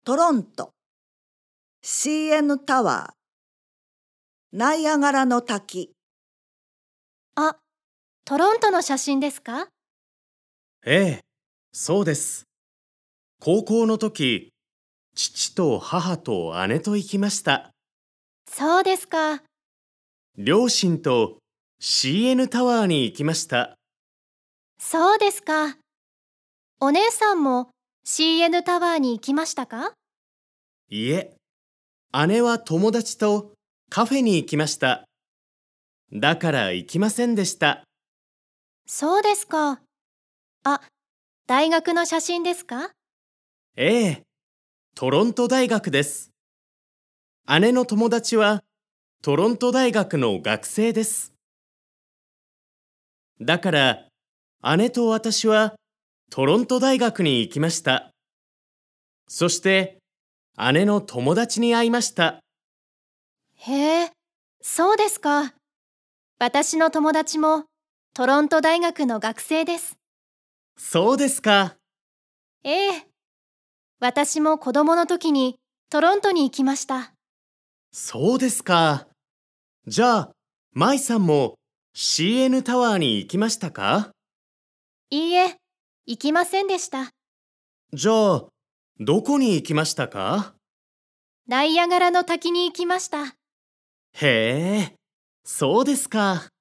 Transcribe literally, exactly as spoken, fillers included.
トロント、シーエヌ タワー、ナイアガラの滝。 あ、トロントの写真ですか？ ええ、そうです。高校の時、父と母と姉と行きました。 そうですか。 両親と シーエヌ タワーに行きました。 そうですか。お姉さんも シーエヌ タワーに行きましたか？ いえ、姉は友達とカフェに行きました。だから行きませんでした。 そうですか。あ、大学の写真ですか？ ええ、トロント大学です。姉の友達はトロント大学の学生です。だから姉と私はトロント大学に行きました。そして姉の友達に会いました。 へえ、そうですか。私の友達もトロント大学の学生です。 そうですか。 ええ、私も子供の時にトロントに行きました。 そうですか。じゃあ、舞さんも シーエヌ タワーに行きましたか？ いいえ、行きませんでした。 じゃあ、どこに行きましたか？ ナイアガラの滝に行きました。 へえ、そうですか。